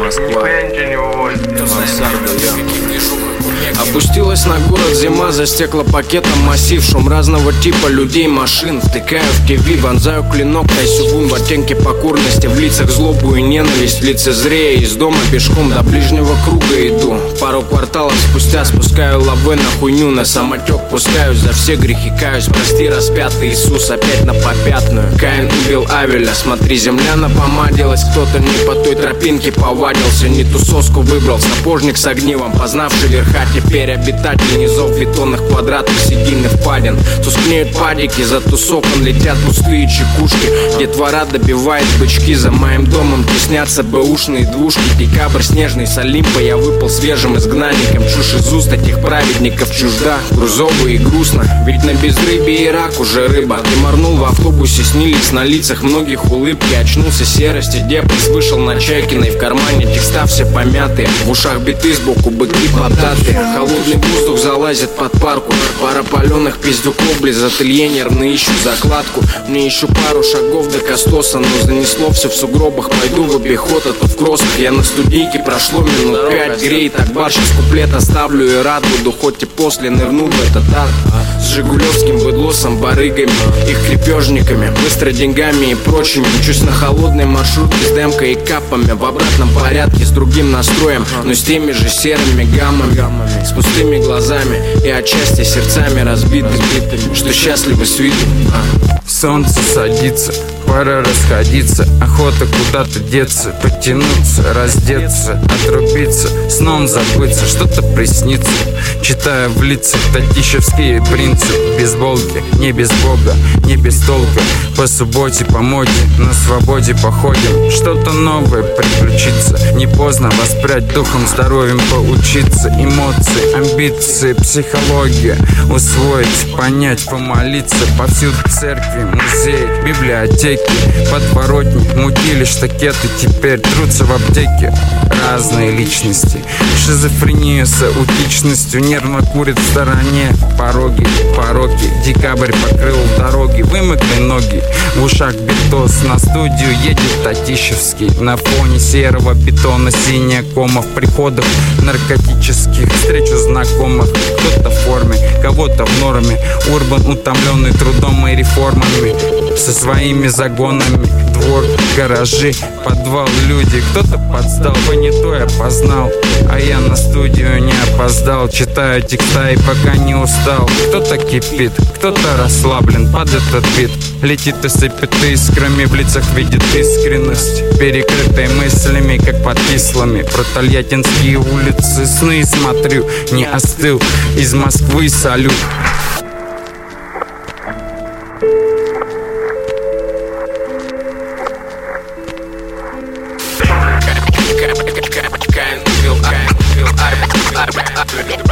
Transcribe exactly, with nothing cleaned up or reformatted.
Москва, мансарда, я. Опустилась на город зима, за стеклопакетом массив. Шум разного типа людей, машин. Втыкаю в ТВ, вонзаю клинок, тайсюгун в оттенке покорности. В лицах злобу и ненависть, лицезрея из дома пешком до ближнего круга иду. Пару кварталов спустя спускаю лавы на хуйню. На самотек пускаюсь, за все грехи каюсь. Прости, распятый Иисус, опять на попятную. Каин убил Авеля, смотри, земля напомадилась. Кто-то не по той тропинке повадился, не ту соску выбрал. Сапожник с огнивом, познавший верха, теперь обитатель низов бетонных квадратов, седины впадин. Тускнеют падики, за тусокон летят пустые чекушки. Детвора добивает бычки, за моим домом теснятся бэушные двушки. Декабрь снежный с Олимпа, я выпал свежим изгнанником. Чушь из уст этих праведников чужда, грузово и грустно, ведь на безрыбье и рак уже рыба. Ты морнул в автобусе, снились на лицах многих улыбки. Очнулся серости, депресс, вышел на Чайкиной. В кармане текста все помятые, в ушах биты, сбоку быки поддатые. Холодный воздух залазит под парку, пара паленых пиздюков близ ателье нервно ищут закладку. Мне еще пару шагов до Костоса, но занесло все в сугробах. Пойду в обиход, а то в кроссах. Я на студийке, прошло минут пять. Греет акбар, сейчас куплет оставлю и рад буду, хоть и после нырну в этот ад. С жигулевским быдлосом, барыгами, их крепежниками, быстро деньгами и прочими. Учусь на холодной маршрутке с демкой и капами, в обратном порядке, с другим настроем, но с теми же серыми гаммами, с пустыми глазами и отчасти сердцами разбитыми, что счастливы с виду. Солнце садится, пора расходиться. Охота куда-то деться, подтянуться, раздеться, отрубиться, сном забыться, что-то приснится. Читая в лицах татищевские принципы. Без Волги, не без Бога, не без толка. По субботе, по моде, на свободе походим. Что-то новое приключится. Не поздно воспрять духом, здоровьем поучиться. Эмоции, амбиции, психология усвоить, понять, помолиться. Повсюду церкви, музеи, библиотеки, подворотни, мутили штакеты, теперь трутся в аптеке. Разные личности, шизофрения с аутичностью, нервно курит в стороне. Пороги, пороки, декабрь покрыл дороги, вымокли ноги, в ушах битос. На студию едет Татищевский, на фоне серого бетона синяя кома. В приходах наркотических встречу знакомых. Кто-то в форме, кого-то в норме. Урбан, утомленный трудом и реформами, со своими загонами. Двор, гаражи, подвал, люди. Кто-то подстал, понятой опознал, а я на студию не опоздал. Читаю текста и пока не устал. Кто-то кипит, кто-то расслаблен под этот бит. Летит и сыпет искрами, в лицах видит искренность, перекрытой мыслями, как под кислыми. Про тольяттинские улицы сны смотрю, не остыл. Из Москвы салют. Каин убил Авеля.